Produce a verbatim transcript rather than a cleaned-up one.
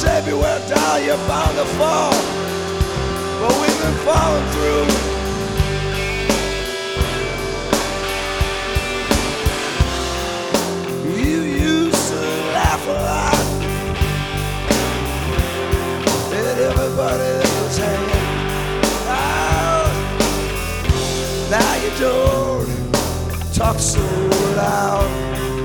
say beware down, you're bound to fall. But we've been falling through. You used to laugh a lot at everybody that was hanging out. Now you don't talk so loud.